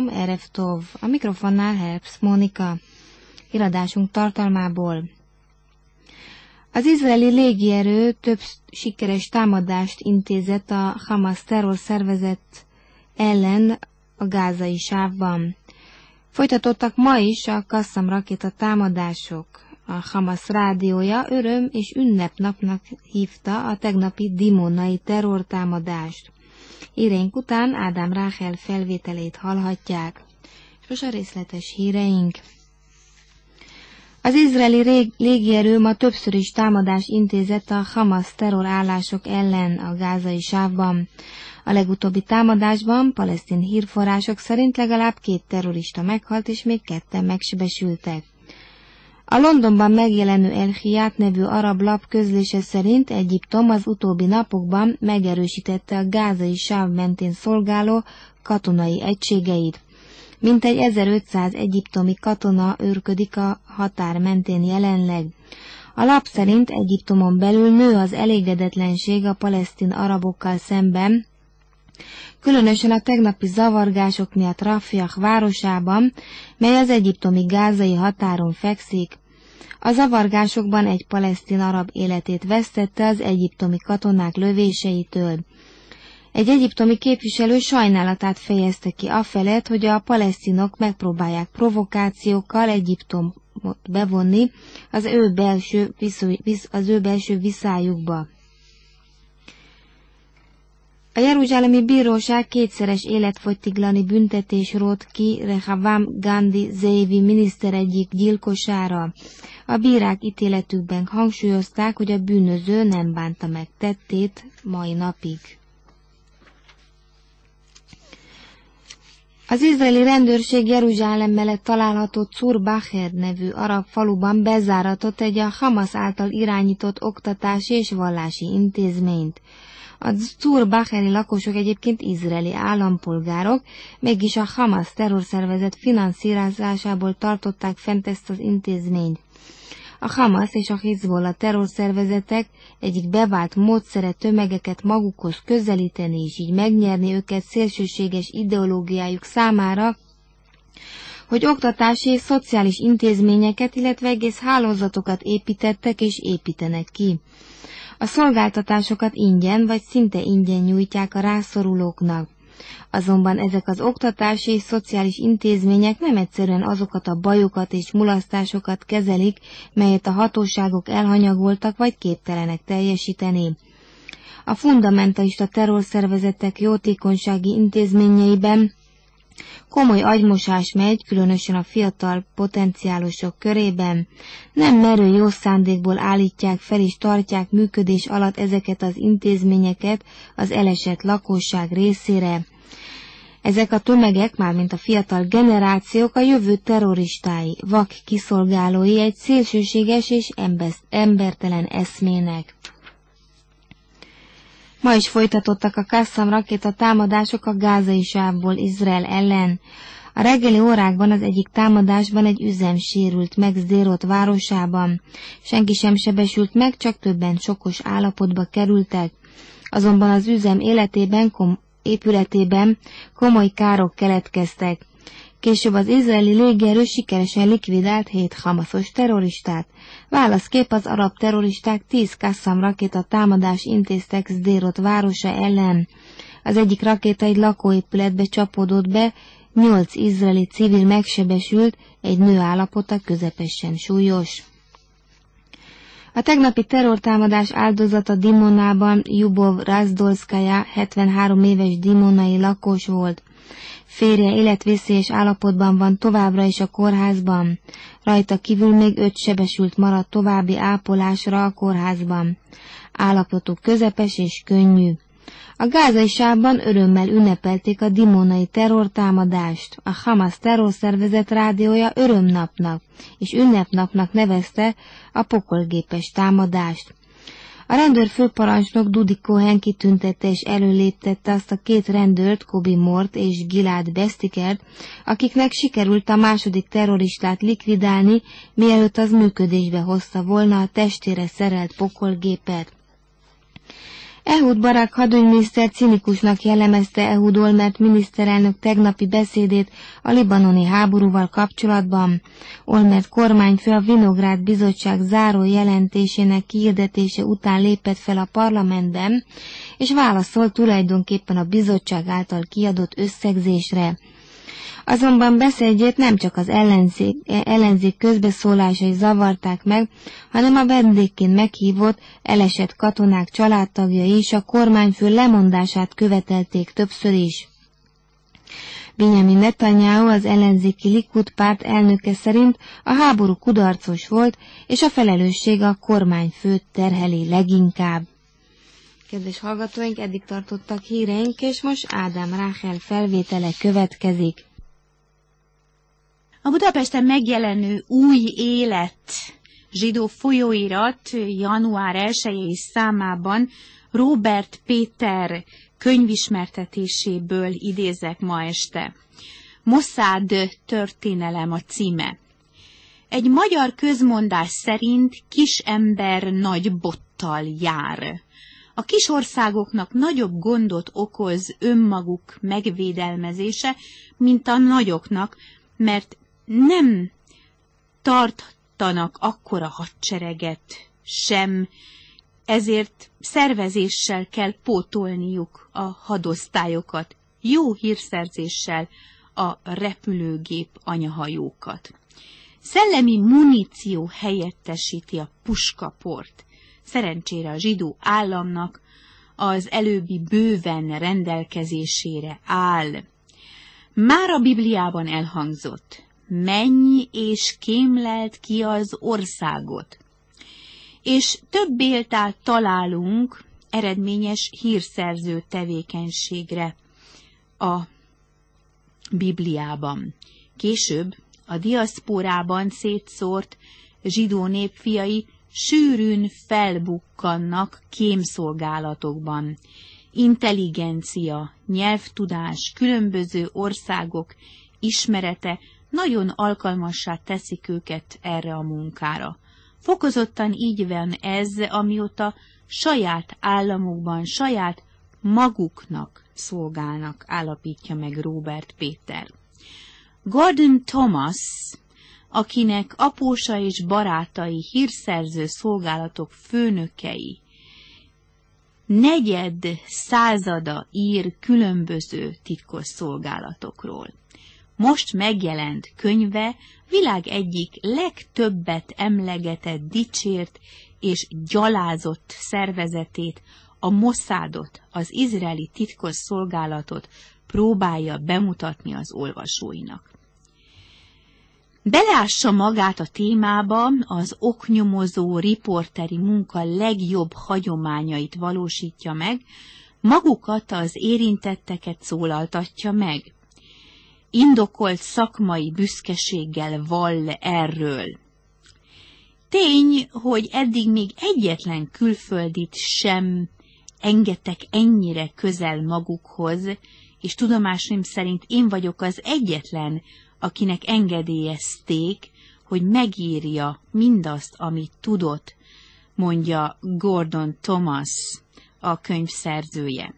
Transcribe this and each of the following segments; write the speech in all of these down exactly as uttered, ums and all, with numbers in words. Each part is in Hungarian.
Shalom, Erev Tov. A mikrofonnál Herbst Mónika. Iradásunk tartalmából. Az izraeli légierő több sikeres támadást intézett a Hamas terrorszervezet ellen a gázai sávban. Folytatottak ma is a Qassam rakéta támadások. A Hamas rádiója öröm és ünnepnapnak hívta a tegnapi dimonai terrortámadást. Híreink után Ádám Ráhel felvételét hallhatják. És most a részletes híreink. Az izraeli légierő ma többször is támadást intézett a Hamas terrorállások ellen a gázai sávban. A legutóbbi támadásban palesztin hírforrások szerint legalább két terrorista meghalt és még ketten megsebesültek. A Londonban megjelenő El Hiyat nevű arab lap közlése szerint Egyiptom az utóbbi napokban megerősítette a gázai sáv mentén szolgáló katonai egységeit. Mintegy ezerötszáz egyiptomi katona őrködik a határ mentén jelenleg. A lap szerint Egyiptomon belül nő az elégedetlenség a palesztin arabokkal szemben, különösen a tegnapi zavargások miatt Rafiah városában, mely az egyiptomi gázai határon fekszik. A zavargásokban egy palesztin arab életét vesztette az egyiptomi katonák lövéseitől. Egy egyiptomi képviselő sajnálatát fejezte ki afelett, hogy a palesztinok megpróbálják provokációkkal Egyiptomot bevonni az ő belső, viszony, az ő belső viszályukba. A jeruzsálemi bíróság kétszeres életfogytiglani büntetés rótt ki Rehavam Gandhi Zeevi miniszter egyik gyilkosára. A bírák ítéletükben hangsúlyozták, hogy a bűnöző nem bánta meg tettét mai napig. Az izraeli rendőrség Jeruzsálem mellett található Czur Bacher nevű arab faluban bezáratott egy a Hamas által irányított oktatási és vallási intézményt. A Czur Bacheri lakosok egyébként izraeli állampolgárok, mégis a Hamas terrorszervezet finanszírozásából tartották fent ezt az intézményt. A Hamas és a Hizbollah terrorszervezetek egyik bevált módszere tömegeket magukhoz közelíteni és így megnyerni őket szélsőséges ideológiájuk számára, hogy oktatási és szociális intézményeket, illetve egész hálózatokat építettek és építenek ki. A szolgáltatásokat ingyen vagy szinte ingyen nyújtják a rászorulóknak. Azonban ezek az oktatási és szociális intézmények nem egyszerűen azokat a bajokat és mulasztásokat kezelik, melyet a hatóságok elhanyagoltak vagy képtelenek teljesíteni. A fundamentalista terrorszervezetek jótékonysági intézményeiben komoly agymosás megy, különösen a fiatal potenciálosok körében. Nem merő jó szándékból állítják fel és tartják működés alatt ezeket az intézményeket az elesett lakosság részére. Ezek a tömegek, mármint a fiatal generációk a jövő terroristái, vak kiszolgálói egy szélsőséges és embertelen eszmének. Ma is folytatottak a Qassam rakéta támadások a gázai sávból Izrael ellen. A reggeli órákban az egyik támadásban egy üzem sérült meg Sderot városában. Senki sem sebesült meg, csak többen sokos állapotba kerültek. Azonban az üzem életében, kom- épületében komoly károk keletkeztek. Később az izraeli légierő sikeresen likvidált hét hamaszos terroristát. Válaszképp az arab terroristák tíz Qassam rakéta támadás intéztek Sderot városa ellen. Az egyik rakéta egy lakóépületbe csapódott be, nyolc izraeli civil megsebesült, egy nő állapota közepesen súlyos. A tegnapi terrortámadás áldozata Dimonában Jubov Razdolszkaja, hetvenhárom éves dimonai lakos volt. Férje életveszélyes állapotban van továbbra is a kórházban. Rajta kívül még öt sebesült maradt további ápolásra a kórházban. Állapotuk közepes és könnyű. A gázai sávban örömmel ünnepelték a dimonai terrortámadást. A Hamas terrorszervezet rádiója örömnapnak és ünnepnapnak nevezte a pokolgépes támadást. A rendőrfőparancsnok Dudi Cohen kitüntette és előléptette azt a két rendőrt, Kobi Mort és Gilad Bestikert, akiknek sikerült a második terroristát likvidálni, mielőtt az működésbe hozta volna a testére szerelt pokolgépet. Ehud Barak hadügyminiszter cinikusnak jellemezte Ehud Olmert miniszterelnök tegnapi beszédét a libanoni háborúval kapcsolatban. Olmert kormányfő a Vinográd Bizottság záró jelentésének kihirdetése után lépett fel a parlamentben, és válaszolt tulajdonképpen a bizottság által kiadott összegzésre. Azonban beszédjét nem csak az ellenzék, ellenzék közbeszólásai zavarták meg, hanem a vendégként meghívott, elesett katonák családtagjai is a kormányfő lemondását követelték többször is. Benjamin Netanyahu, az ellenzéki Likud párt elnöke szerint a háború kudarcos volt, és a felelősség a kormányfőt terheli leginkább. Kedves hallgatóink, eddig tartottak híreink, és most Ádám Ráhel felvétele következik. A Budapesten megjelenő Új Élet zsidó folyóirat január elsejei számában Róbert Péter könyvismertetéséből idézek ma este. Mosszád történelem a címe. Egy magyar közmondás szerint kis ember nagy bottal jár. A kis országoknak nagyobb gondot okoz önmaguk megvédelmezése, mint a nagyoknak, mert nem tartanak akkora hadsereget sem, ezért szervezéssel kell pótolniuk a hadosztályokat, jó hírszerzéssel a repülőgép anyahajókat. Szellemi muníció helyettesíti a puskaport. Szerencsére a zsidó államnak az előbbi bőven rendelkezésére áll. Már a Bibliában elhangzott, menj és kémleld ki az országot. És több példát találunk eredményes hírszerző tevékenységre a Bibliában. Később a diaszporában szétszórt zsidó népfiai sűrűn felbukkannak kémszolgálatokban. Intelligencia, nyelvtudás, különböző országok ismerete nagyon alkalmassá teszik őket erre a munkára. Fokozottan így van ez, amióta saját államukban, saját maguknak szolgálnak, állapítja meg Róbert Péter. Gordon Thomas, akinek apósa és barátai hírszerző szolgálatok főnökei, negyed százada ír különböző titkos szolgálatokról. Most megjelent könyve világ egyik legtöbbet emlegetett, dicsért és gyalázott szervezetét, a Mosszádot, az izraeli titkos szolgálatot próbálja bemutatni az olvasóinak. Beleássa magát a témába, az oknyomozó riporteri munka legjobb hagyományait valósítja meg, magukat, az érintetteket szólaltatja meg. Indokolt szakmai büszkeséggel vall erről. Tény, hogy eddig még egyetlen külföldit sem engedtek ennyire közel magukhoz, és tudomásom szerint én vagyok az egyetlen, akinek engedélyezték, hogy megírja mindazt, amit tudott, mondja Gordon Thomas, a könyv szerzője.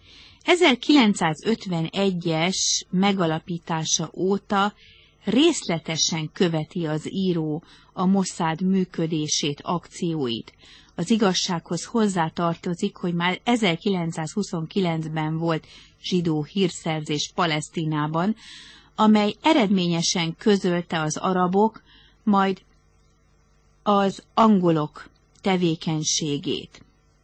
ezerkilencszázötvenegyes megalapítása óta részletesen követi az író a Mosszád működését, akcióit. Az igazsághoz hozzátartozik, hogy már ezerkilencszázhuszonkilencben volt zsidó hírszerzés Palesztinában, amely eredményesen közölte az arabok, majd az angolok tevékenységét.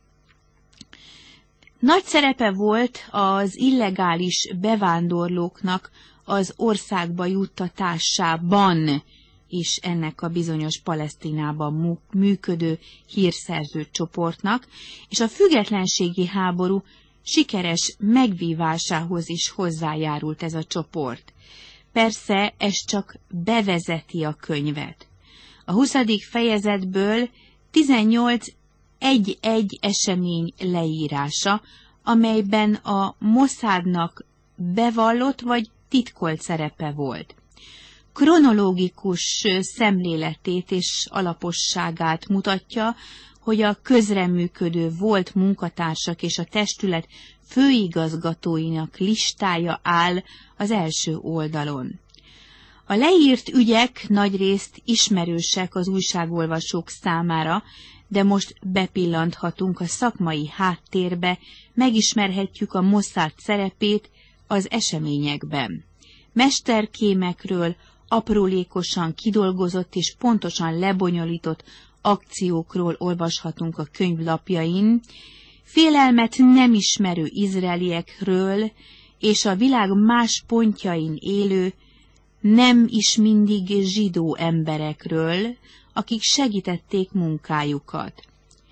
Nagy szerepe volt az illegális bevándorlóknak az országba juttatásában is ennek a bizonyos Palesztinában működő hírszerző csoportnak, és a függetlenségi háború sikeres megvívásához is hozzájárult ez a csoport. Persze ez csak bevezeti a könyvet. A huszadik fejezetből tizennyolc egy-egy esemény leírása, amelyben a Mosszádnak bevallott vagy titkolt szerepe volt. Kronológikus szemléletét és alaposságát mutatja, hogy a közreműködő volt munkatársak és a testület főigazgatóinak listája áll az első oldalon. A leírt ügyek nagyrészt ismerősek az újságolvasók számára, de most bepillanthatunk a szakmai háttérbe, megismerhetjük a Mossad szerepét az eseményekben. Mesterkémekről, aprólékosan kidolgozott és pontosan lebonyolított akciókról olvashatunk a könyvlapjain, félelmet nem ismerő izraeliekről és a világ más pontjain élő, nem is mindig zsidó emberekről, akik segítették munkájukat.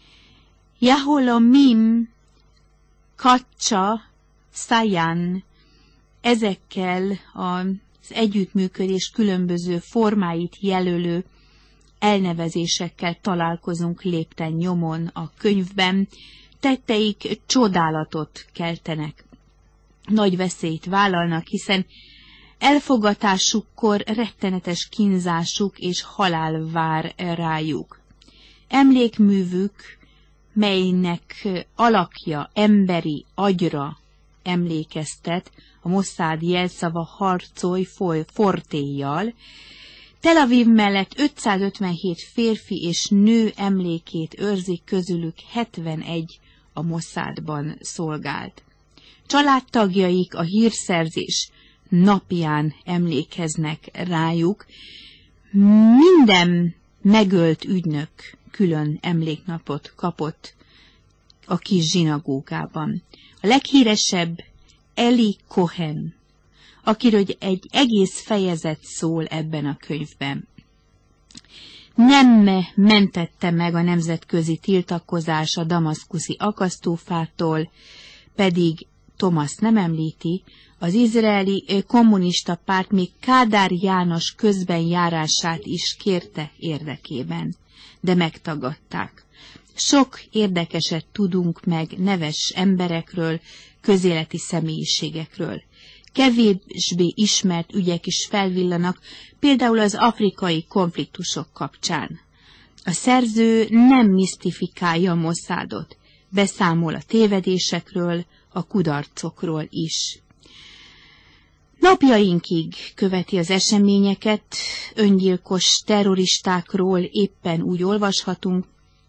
Yaholomim, Katsa, Sayan, ezekkel az együttműködés különböző formáit jelölő elnevezésekkel találkozunk lépten nyomon a könyvben, tetteik csodálatot keltenek. Nagy veszélyt vállalnak, hiszen elfogatásukkor rettenetes kínzásuk és halál vár rájuk. Emlékművük, melynek alakja emberi agyra emlékeztet, a Mossad jelszava harcolj foly fortéjjal, Tel Aviv mellett ötszázötvenhét férfi és nő emlékét őrzik, közülük hetvenegy a Mossadban szolgált. Családtagjaik a hírszerzés napján emlékeznek rájuk. Minden megölt ügynök külön emléknapot kapott a kis zsinagógában. A leghíresebb Eli Cohen, akiről egy egész fejezet szól ebben a könyvben. Nem mentette meg a nemzetközi tiltakozás a damaszkuszi akasztófától, pedig Thomas nem említi, az izraeli kommunista párt még Kádár János közbenjárását is kérte érdekében, de megtagadták. Sok érdekeset tudunk meg neves emberekről, közéleti személyiségekről. Kevésbé ismert ügyek is felvillanak, például az afrikai konfliktusok kapcsán. A szerző nem misztifikálja a Mossadot, beszámol a tévedésekről, a kudarcokról is. Napjainkig követi az eseményeket, öngyilkos terroristákról éppen úgy olvashatunk,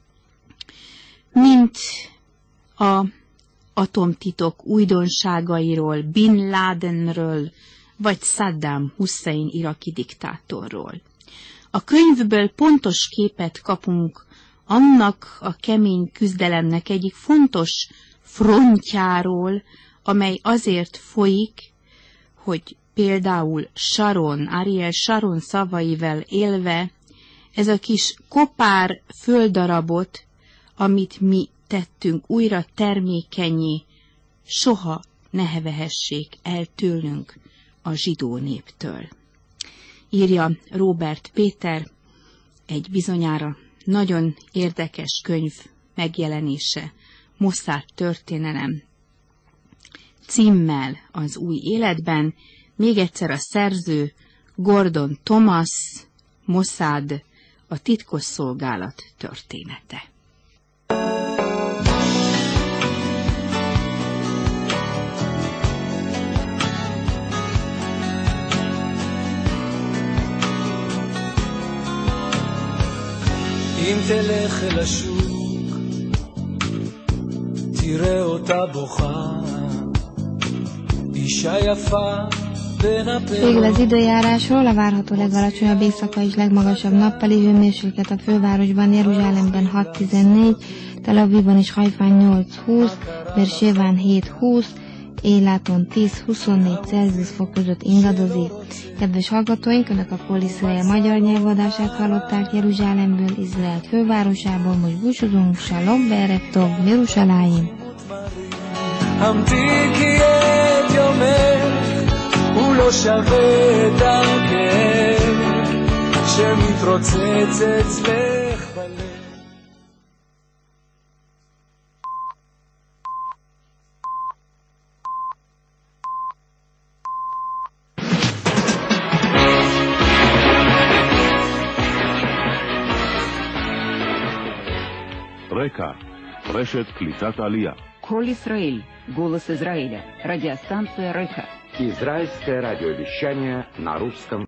mint a atomtitok újdonságairól, Bin Ladenről, vagy Saddam Hussein iraki diktátorról. A könyvből pontos képet kapunk annak a kemény küzdelemnek egyik fontos frontjáról, amely azért folyik, hogy például Sharon, Ariel Sharon szavaival élve, ez a kis kopár földdarabot, amit mi tettünk újra termékenyé, soha ne hevehessék el tőlünk a zsidó néptől. Írja Róbert Péter, egy bizonyára nagyon érdekes könyv megjelenése, Mossad történelem címmel az új életben. Még egyszer a szerző Gordon Thomas, Mossad, a titkosszolgálat története. אם תלך אל השוק, תראה אותה בוכה, אישה יפה בין הפירות. Végül az időjárásról: a várható legalacsonyabb éjszaka és legmagasabb nappali hőmérséklet a fővárosban, Jeruzsálemben hat tizennégy, Tel Avivban és Haifán nyolc húsz, Berseván hét húsz, Éláton tíz huszonnégy Celsius fok között ingadozik. Kedves hallgatóink, Önök a Kol Izrael magyar nyelvadását hallották Jeruzsálemből, Izrael fővárosából. Most búcsúzunk, Shalom be'erev tov, Jeruzsáláim. המתיקי את יומך, הוא לא שווה דרכך, שמתרוצץ אצלך בלב. רקע, רשת קליטת עלייה. Коль Исраиль, голос Израиля, радиостанция Река. Израильское радиовещание на русском